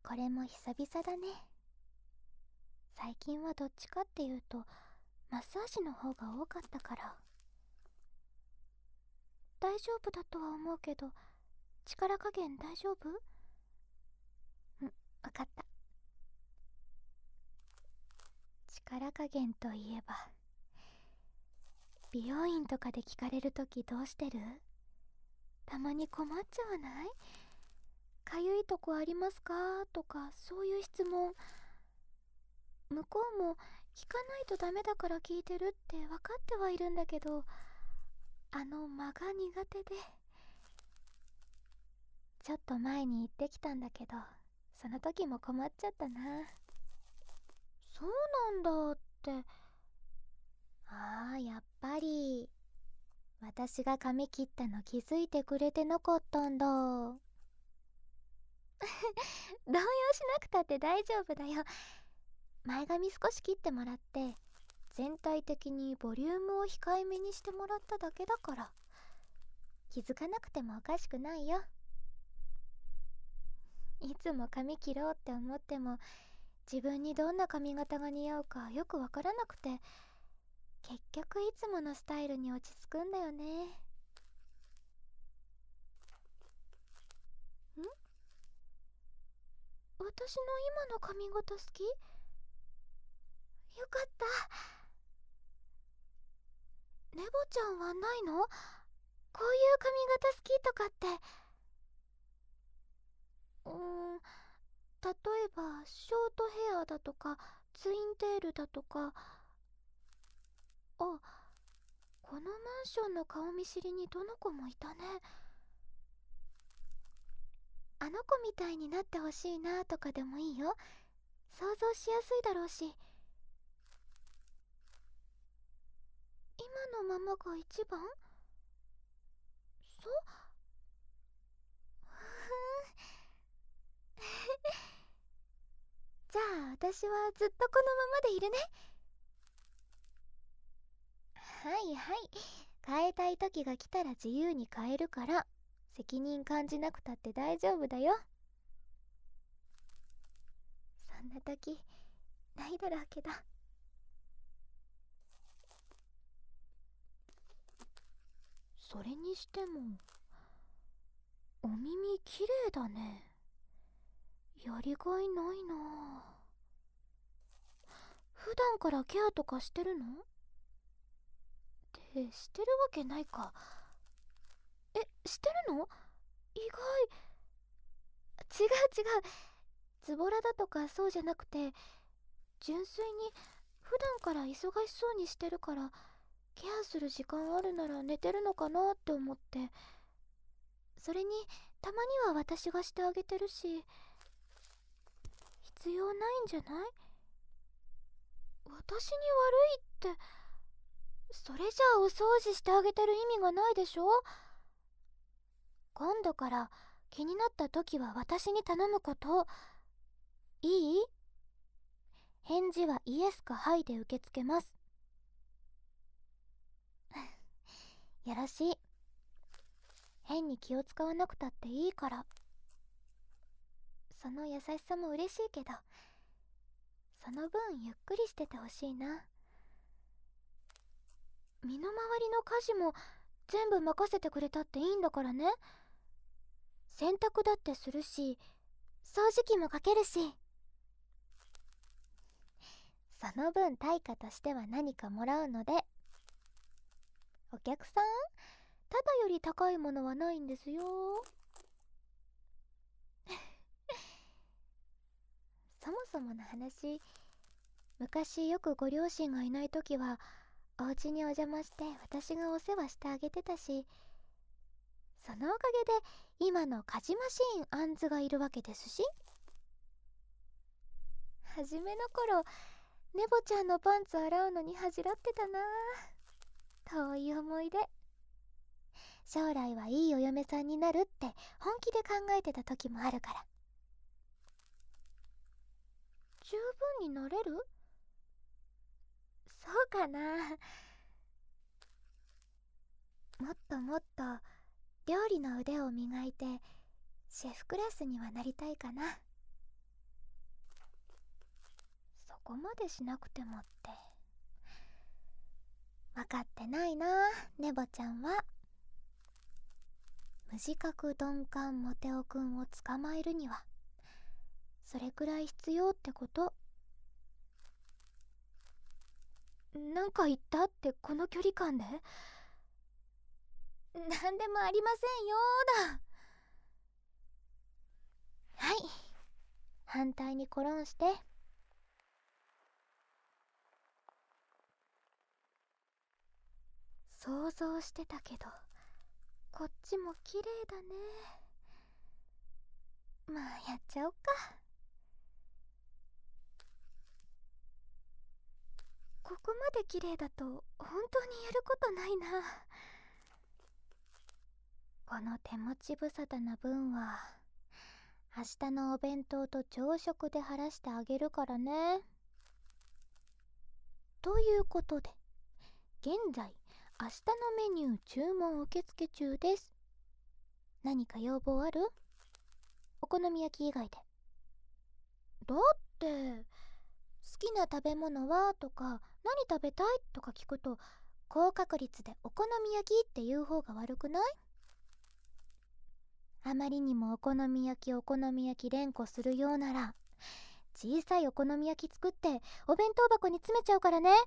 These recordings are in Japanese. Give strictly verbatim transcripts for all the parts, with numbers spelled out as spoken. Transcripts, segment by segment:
これも久々だね。最近はどっちかっていうとマッサージの方が多かったから。大丈夫だとは思うけど、力加減大丈夫？うん、わかった。力加減といえば、美容院とかで聞かれるときどうしてる？たまに困っちゃわない？かゆいとこありますかとか、そういう質問。向こうも聞かないとダメだから聞いてるって分かってはいるんだけど、あの間が苦手で。ちょっと前に行ってきたんだけど、その時も困っちゃったな。そうなんだって。ああ、やっぱり私が髪切ったの気づいてくれてなかったんだ。動揺しなくたって大丈夫だよ。前髪少し切ってもらって、全体的にボリュームを控えめにしてもらっただけだから、気づかなくてもおかしくないよ。いつも髪切ろうって思っても、自分にどんな髪型が似合うかよくわからなくて、結局いつものスタイルに落ち着くんだよね。ん？私の今の髪型好き？よかった。ネボちゃんはないの？こういう髪型好きとかって。うーん、例えばショートヘアだとかツインテールだとか。あ、このマンションの顔見知りにどの子もいたね。あの子みたいになってほしいなとかでもいいよ。想像しやすいだろうし。今のままが一番？そう？じゃあ私はずっとこのままでいるね。はいはい、変えたい時が来たら自由に変えるから、責任感じなくたって大丈夫だよ。そんな時ないだろうけど。それにしてもお耳きれいだね。やりがいないな。普段からケアとかしてるの？ってしてるわけないか。え、してるの？意外。違う違う、ズボラだとかそうじゃなくて、純粋に普段から忙しそうにしてるから、ケアする時間あるなら寝てるのかなって思って。それにたまには私がしてあげてるし、必要ないんじゃない？私に悪いって、それじゃあお掃除してあげてる意味がないでしょ。今度から気になった時は私に頼むこと。いい？返事はイエスかハイで受け付けます。よろしい。変に気を使わなくたっていいから。その優しさも嬉しいけど、その分ゆっくりしててほしいな。身の回りの家事も全部任せてくれたっていいんだからね。洗濯だってするし、掃除機もかけるし。その分対価としては何かもらうので。お客さん、ただより高いものはないんですよ。そもそもの話、昔よくご両親がいない時はお家にお邪魔して私がお世話してあげてたし、そのおかげで今の家事マシーンアンズがいるわけですし。初めの頃、ネボちゃんのパンツ洗うのに恥じらってたな。遠い思い出。将来はいいお嫁さんになるって本気で考えてた時もあるから。十分になれる？そうかな。もっともっと料理の腕を磨いてシェフクラスにはなりたいかな。 こまでしなくてもって。分かってないな、ネボちゃんは。無自覚鈍感モテオくんを捕まえるにはそれくらい必要ってこと。なんか言ったってこの距離感で。なんでもありませんよーだ。はい、反対にコロンして。想像してたけどこっちも綺麗だね。まあやっちゃおっか。ここまで綺麗だと本当にやることないな。この手持ち無沙汰な分は明日のお弁当と朝食で晴らしてあげるからね。ということで現在明日のメニュー注文受付中です。何か要望ある？お好み焼き以外で。だって好きな食べ物はとか何食べたいとか聞くと高確率でお好み焼きっていう方が悪くない？あまりにもお好み焼きお好み焼き連呼するようなら小さいお好み焼き作ってお弁当箱に詰めちゃうからね。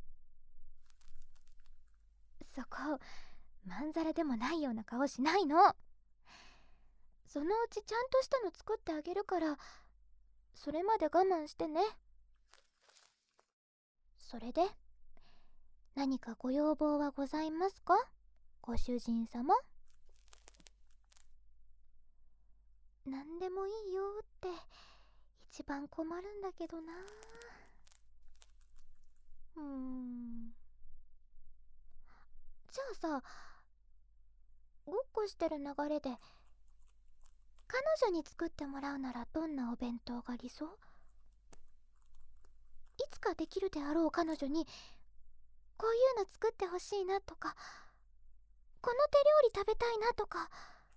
そこまんざらでもないような顔しないの。そのうちちゃんとしたの作ってあげるからそれまで我慢してね。それで何かご要望はございますか、ご主人様？何でもいいよって一番困るんだけどな。うーんじゃあさ、ごっこしてる流れで彼女に作ってもらうならどんなお弁当が理想？いつかできるであろう彼女にこういうの作ってほしいなとかこの手料理食べたいなとか。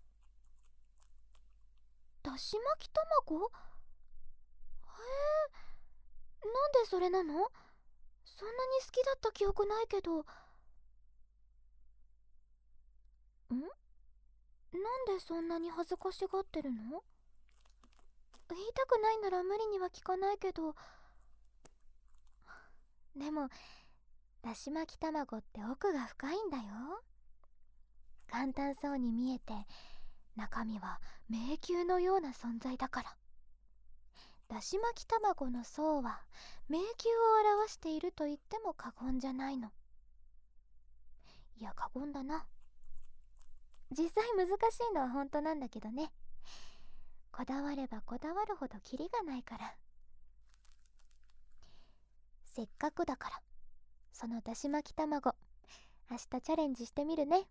だし巻き卵？へえ、なんでそれなの？そんなに好きだった記憶ないけど。ん？なんでそんなに恥ずかしがってるの？言いたくないなら無理には聞かないけど。でもだし巻き卵って奥が深いんだよ。簡単そうに見えて中身は迷宮のような存在だから。だし巻き卵の層は迷宮を表していると言っても過言じゃないの。いや過言だな。実際難しいのは本当なんだけどね。こだわればこだわるほどキリがないから。せっかくだからそのだし巻き卵明日チャレンジしてみるね。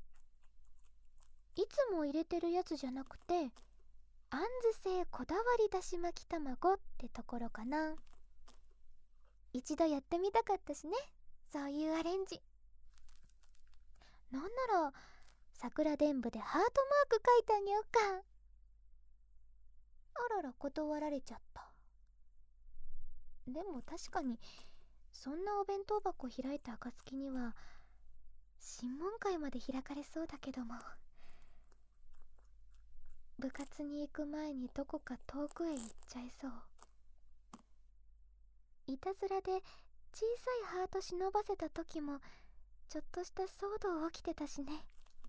いつも入れてるやつじゃなくてあんず製こだわりだし巻き卵ってところかな。一度やってみたかったしね、そういうアレンジ。なんなら桜でんぶでハートマーク書いてあげようか。あらら断られちゃった。でも確かにそんなお弁当箱開いた暁には審問会まで開かれそうだけども。部活に行く前にどこか遠くへ行っちゃいそう。いたずらで小さいハート忍ばせた時もちょっとした騒動起きてたしね。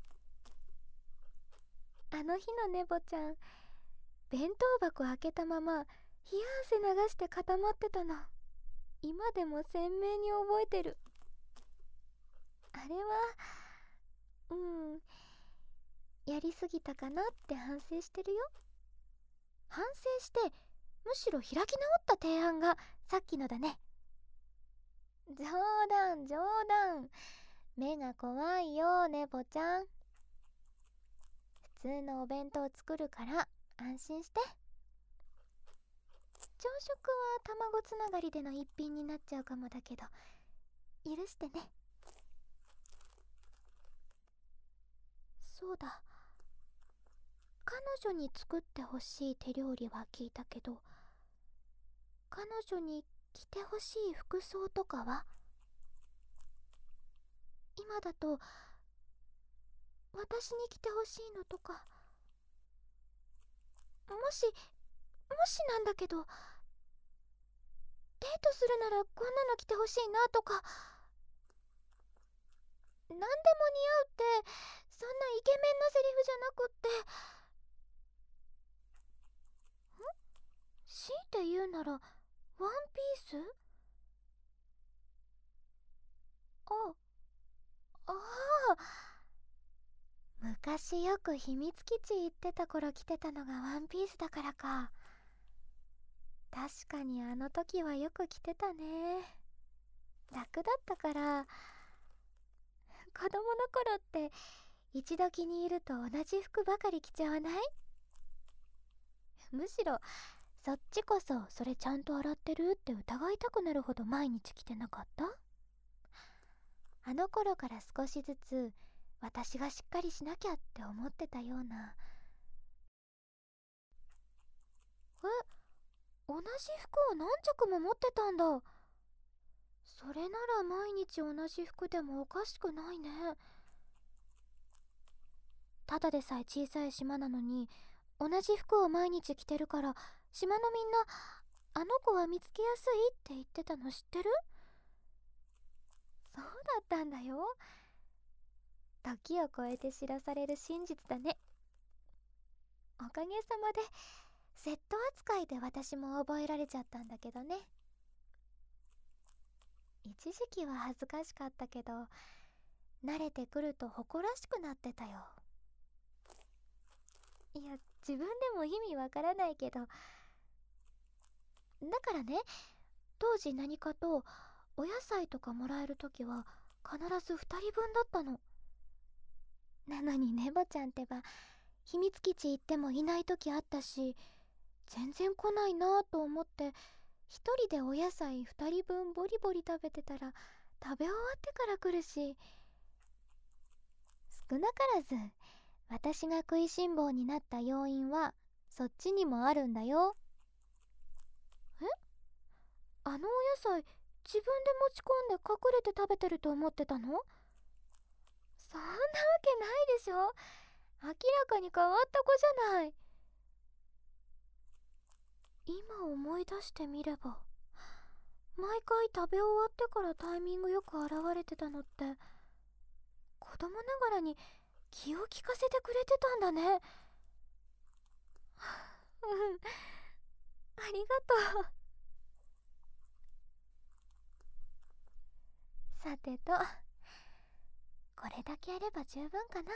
あの日のネボちゃん弁当箱開けたまま冷や汗流して固まってたの今でも鮮明に覚えてる。あれはうんやりすぎたかなって反省してるよ。反省してむしろ開き直った提案がさっきのだね。冗談冗談、目が怖いよネボちゃん。普通のお弁当作るから安心して。朝食は卵つながりでの一品になっちゃうかもだけど許してね。そうだ、彼女に作ってほしい手料理は聞いたけど彼女に着てほしい服装とかは？今だと私に着てほしいのとか、もしもしなんだけど、デートするならこんなの着てほしいなとか。何でも似合うってそんなイケメンなセリフじゃなくって、ん強いて言うならワンピース？あああ、昔よく秘密基地行ってた頃着てたのがワンピースだからか。確かにあの時はよく着てたね。楽だったから。子供の頃って一度気に入ると同じ服ばかり着ちゃわない？むしろそっちこそ、それちゃんと洗ってるって疑いたくなるほど毎日着てなかった？あの頃から少しずつ私がしっかりしなきゃって思ってたような。え、同じ服を何着も持ってたんだ。それなら毎日同じ服でもおかしくないね。ただでさえ小さい島なのに同じ服を毎日着てるから、島のみんなあの子は見つけやすいって言ってたの知ってる？そうだったんだよ。時を超えて知らされる真実だね。おかげさまでセット扱いで私も覚えられちゃったんだけどね。一時期は恥ずかしかったけど、慣れてくると誇らしくなってたよ。いや、自分でも意味わからないけど、だからね、当時何かとお野菜とかもらえるときは必ずふたりぶんだったの。なのにネボちゃんってば秘密基地行ってもいないときあったし、全然来ないなぁと思って一人でお野菜ふたりぶんボリボリ食べてたら、食べ終わってから来るし。少なからず私が食いしん坊になった要因はそっちにもあるんだよ。え？あのお野菜自分で持ち込んで隠れて食べてると思ってたの？そんなわけないでしょ。明らかに変わった子じゃない。今思い出してみれば、毎回食べ終わってからタイミングよく現れてたのって子供ながらに気を利かせてくれてたんだね。うん、ありがとう。さてと、これだけやれば十分かな。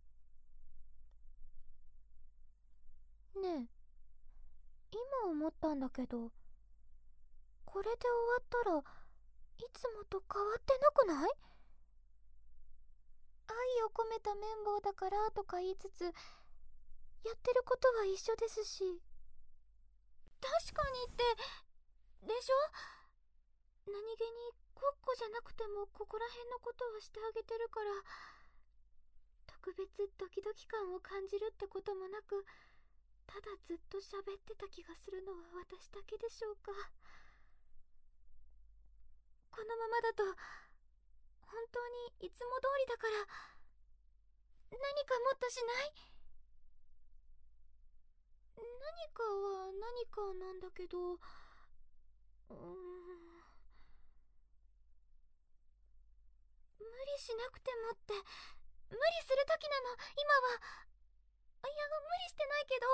ねえ、今思ったんだけど、これで終わったらいつもと変わってなくない？愛を込めた綿棒だからとか言いつつ、やってることは一緒ですし。確かにってでしょ。何気にコッコじゃなくてもここら辺のことをしてあげてるから、特別ドキドキ感を感じるってこともなく、ただずっと喋ってた気がするのは私だけでしょうか。このままだと本当にいつも通りだから、何かもっとしない？何かは何かなんだけど、うーん、無理しなくてもって。無理する時なの今は。いや、無理してないけど。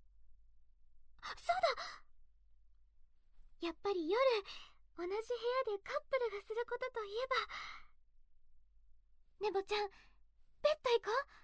そうだ、やっぱり夜同じ部屋でカップルがすることといえば、ネボちゃん、ベッド行こう。